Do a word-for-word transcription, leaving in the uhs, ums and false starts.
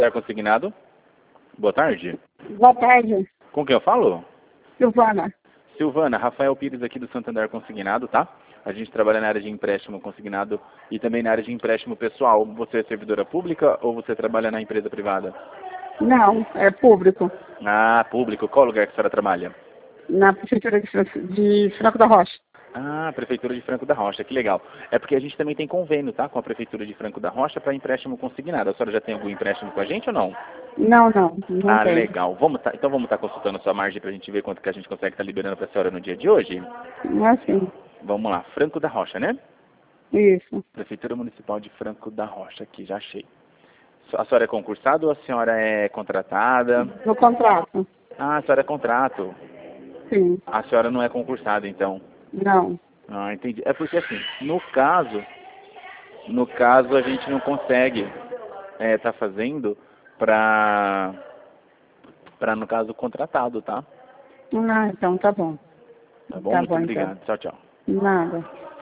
Santander Consignado. Boa tarde. Boa tarde, Com quem eu falo? Silvana. Silvana, Rafael Pires aqui do Santander Consignado, tá? A gente trabalha na área de empréstimo consignado e também na área de empréstimo pessoal. Você é servidora pública ou você trabalha na empresa privada? Não, é público. Ah, público. Qual lugar que a senhora trabalha? Na prefeitura de, Fran- de Franco da Rocha. Ah, Prefeitura de Franco da Rocha, que legal. É porque a gente também tem convênio, tá? Com a Prefeitura de Franco da Rocha para empréstimo consignado. A senhora já tem algum empréstimo com a gente ou não? Não, não, não Ah, tem. legal. Vamos tá, então vamos estar consultando a sua margem para a gente ver quanto que a gente consegue estar liberando para a senhora no dia de hoje? Não é assim. Vamos lá, Franco da Rocha, né? Isso. Prefeitura Municipal de Franco da Rocha, aqui, já achei. A senhora é concursada ou a senhora é contratada? No contrato. Ah, a senhora é contrato. Sim. A senhora não é concursada, então. Não. Ah, entendi. É porque assim, no caso, no caso a gente não consegue é, tá fazendo para, para no caso contratado, tá? Ah, então tá bom. Tá bom? Tá Muito bom, então. obrigado. Tchau, tchau. Nada.